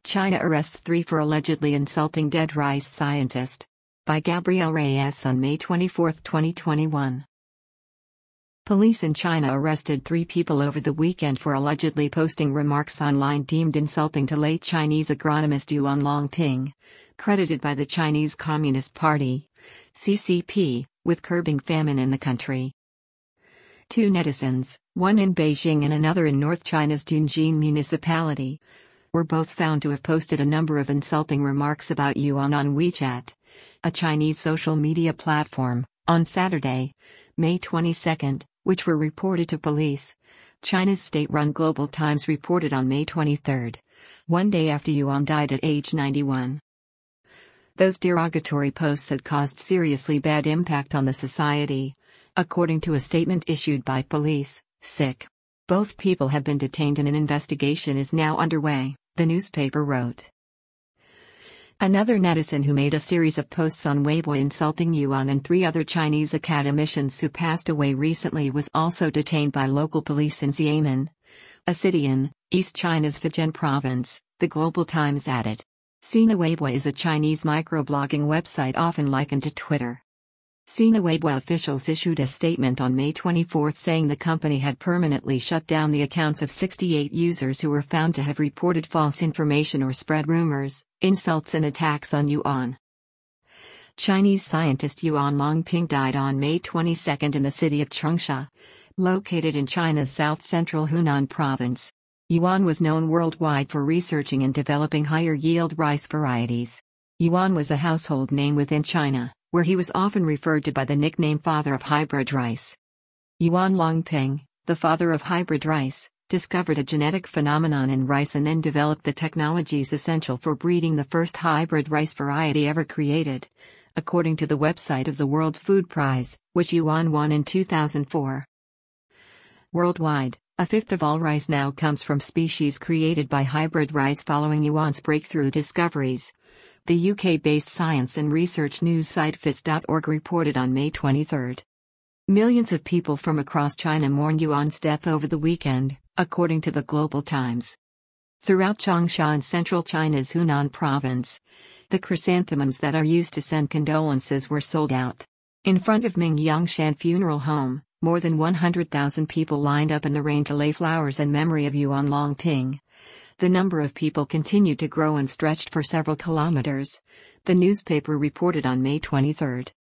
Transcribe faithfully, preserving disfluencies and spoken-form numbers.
China arrests three for allegedly insulting dead rice scientist. By Gabrielle Reyes on May twenty-fourth, twenty twenty-one. Police in China arrested three people over the weekend for allegedly posting remarks online deemed insulting to late Chinese agronomist Yuan Longping, credited by the Chinese Communist Party, C C P, with curbing famine in the country. Two netizens, one in Beijing and another in North China's Tianjin municipality, were both found to have posted a number of insulting remarks about Yuan on WeChat, a Chinese social media platform, on Saturday, May twenty-second, which were reported to police. China's state-run Global Times reported on May twenty-third, one day after Yuan died at age ninety-one. Those derogatory posts had caused seriously bad impact on the society, according to a statement issued by police. Sick. Both people have been detained and an investigation is now underway, the newspaper wrote. Another netizen who made a series of posts on Weibo insulting Yuan and three other Chinese academicians who passed away recently was also detained by local police in Xiamen, a city in East China's Fujian province, the Global Times added. Sina Weibo is a Chinese microblogging website often likened to Twitter. Sina Weibo officials issued a statement on May twenty-fourth saying the company had permanently shut down the accounts of sixty-eight users who were found to have reported false information or spread rumors, insults and attacks on Yuan. Chinese scientist Yuan Longping died on May twenty-second in the city of Changsha, located in China's south-central Hunan province. Yuan was known worldwide for researching and developing higher-yield rice varieties. Yuan was a household name within China, where he was often referred to by the nickname Father of Hybrid Rice. Yuan Longping, the father of hybrid rice, discovered a genetic phenomenon in rice and then developed the technologies essential for breeding the first hybrid rice variety ever created, according to the website of the World Food Prize, which Yuan won in two thousand four. Worldwide, a fifth of all rice now comes from species created by hybrid rice following Yuan's breakthrough discoveries. The U K-based science and research news site F I S dot org reported on May twenty-third. Millions of people from across China mourn Yuan's death over the weekend, according to the Global Times. Throughout Changsha and central China's Hunan province, the chrysanthemums that are used to send condolences were sold out. In front of Ming Yangshan Funeral Home, more than one hundred thousand people lined up in the rain to lay flowers in memory of Yuan Longping. The number of people continued to grow and stretched for several kilometers, the newspaper reported on May twenty-third.